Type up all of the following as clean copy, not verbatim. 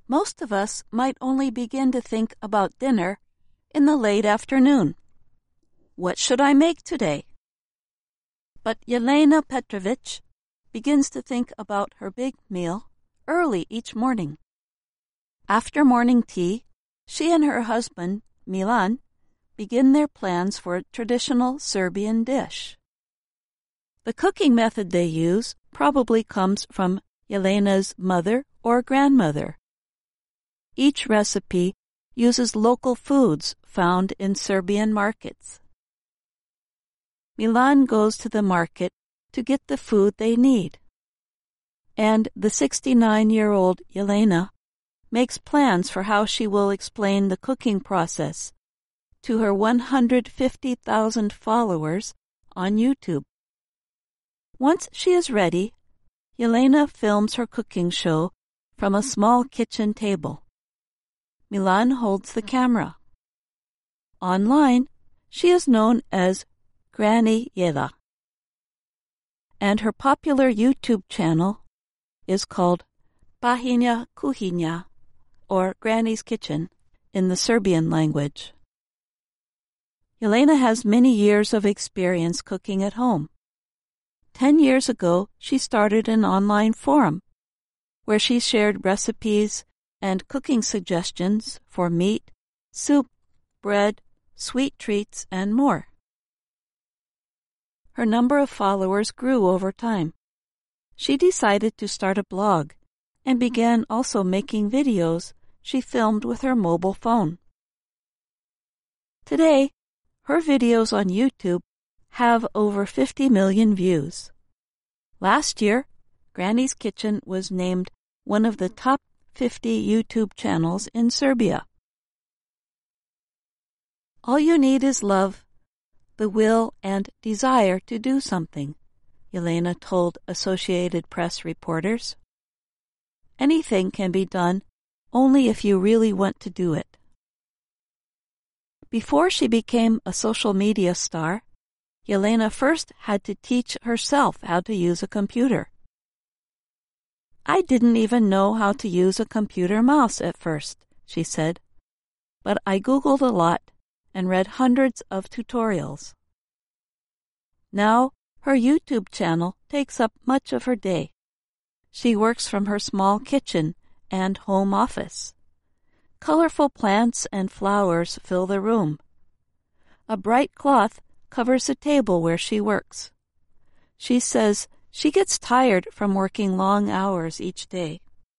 most of us might only begin to think about dinner in the late afternoon. What should I make today? But Yelena Petrovich begins to think about her big meal early each morning. After morning tea, she and her husband, Milan, begin their plans for a traditional Serbian dish. The cooking method they use probably comes from Yelena's mother or grandmother. Each recipe uses local foods found in Serbian markets. Milan goes to the market to get the food they need, and the 69-year-old Yelena makes plans for how she will explain the cooking process to her 150,000 followers on YouTube. Once she is ready, Yelena films her cooking show from a small kitchen table. Milan holds the camera. Online, she is known as Granny Yela, and her popular YouTube channel is called Bahinja Kuhinja, or Granny's Kitchen, in the Serbian language. Yelena has many years of experience cooking at home. 10 years ago, she started an online forum where she shared recipes and cooking suggestions for meat, soup, bread, sweet treats, and more. Her number of followers grew over time. She decided to start a blog and began also making videos she filmed with her mobile phone. Today, her videos on YouTube have over 50 million views. Last year, Granny's Kitchen was named one of the top 50 YouTube channels in Serbia. All you need is love, the will and desire to do something, Yelena told Associated Press reporters. Anything can be done only if you really want to do it. Before she became a social media star, Yelena first had to teach herself how to use a computer. I didn't even know how to use a computer mouse at first, she said, but I Googled a lot and read hundreds of tutorials. Now, her YouTube channel takes up much of her day. She works from her small kitchen and home office. Colorful plants and flowers fill the room. A bright cloth covers the table where she works. She says she gets tired from working long hours each day.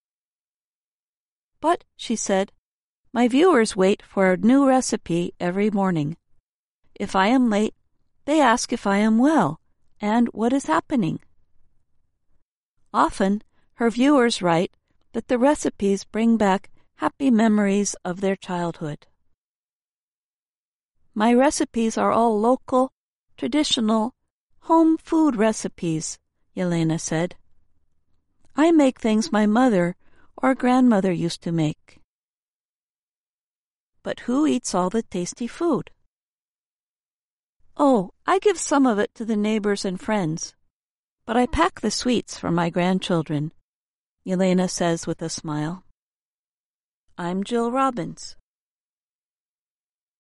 But, she said, my viewers wait for a new recipe every morning. If I am late, they ask if I am well and what is happening. Often, her viewers write that the recipes bring back happy memories of their childhood. My recipes are all local, traditional, home food recipes, Yelena said. I make things my mother or grandmother used to make. But who eats all the tasty food? Oh, I give some of it to the neighbors and friends, but I pack the sweets for my grandchildren, Yelena says with a smile. I'm Jill Robbins.